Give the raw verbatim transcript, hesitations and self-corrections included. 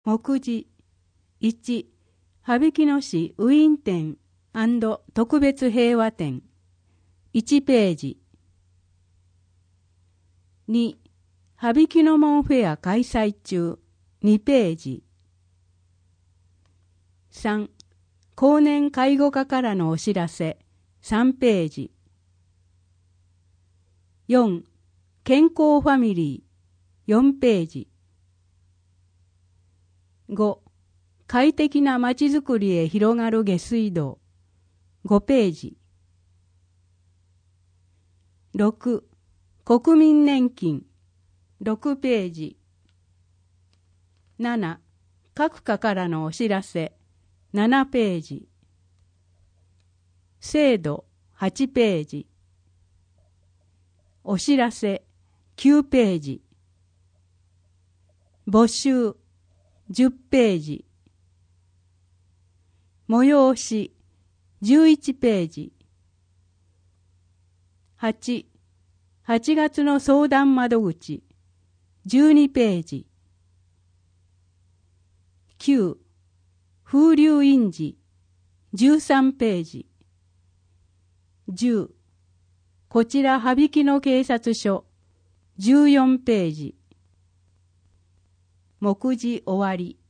目次いち、羽曳野市ウィーン展&特別平和展いちページ。に、羽曳野門フェア開催中にページ。さん、後年介護課からのお知らせさんページ。よん、健康ファミリーよんページ。ご、快適なまちづくりへ広がる下水道ごページ。ろく、国民年金ろくページ。なな、各課からのお知らせななページ。制度はちページ。お知らせきゅうページ。募集じゅっページ。催しじゅういちページ。はち、はちがつの相談窓口じゅうにページ。きゅう、風流印字じゅうさんページ。じゅう、こちら羽曳野警察署じゅうよんページ。目次終わり。